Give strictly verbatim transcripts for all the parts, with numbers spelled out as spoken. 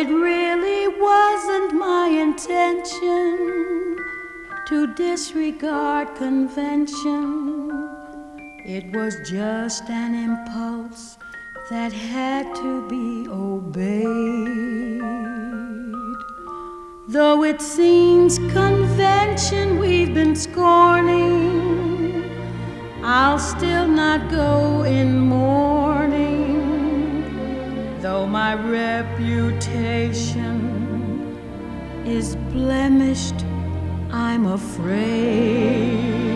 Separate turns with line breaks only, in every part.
it really wasn't my intention to disregard convention. It was just an impulse that had to be obeyed. Though it seems convention we've been scorning, I'll still not go in mourning. Though my reputation is blemished, I'm afraid.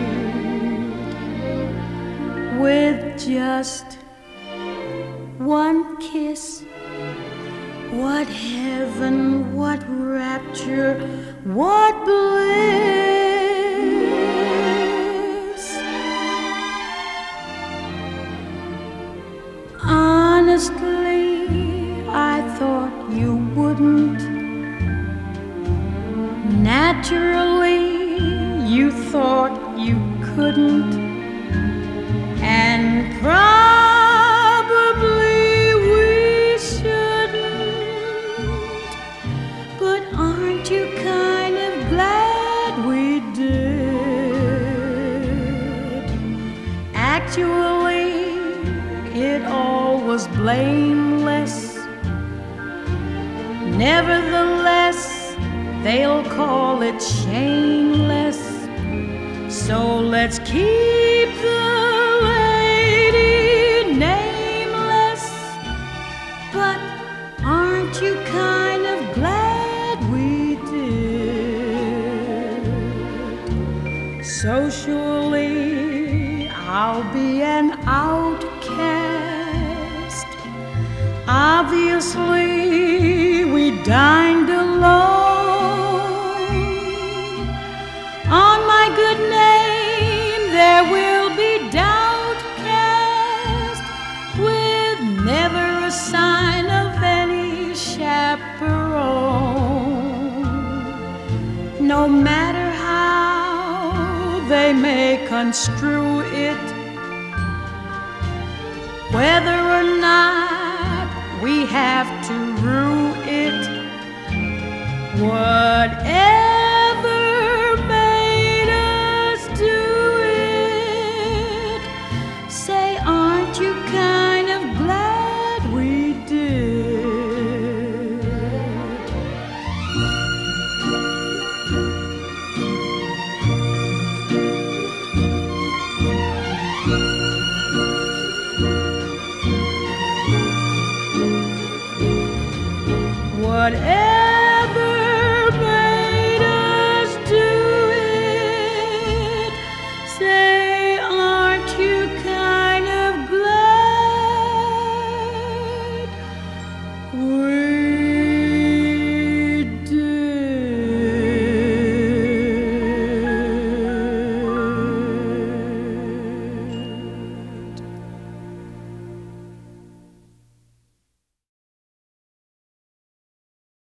With just one kiss, what heaven, what rapture, what bliss. Honestly, I thought you wouldn't. Naturally, you thought you couldn't. And probably we shouldn't. But aren't you kind of glad we did? Actually, it all was blameless. Nevertheless, they'll call it shameless. So let's keep the lady nameless. But aren't you kind of glad we did? Socially, I'll be an outcast. Obviously, we dined alone. On my good name, there will be doubt cast, with never a sign of any chaperone. No matter how they may construe it, whether or not we have to rue it, whatever made us do it, say, aren't you kind of glad we did? Whatever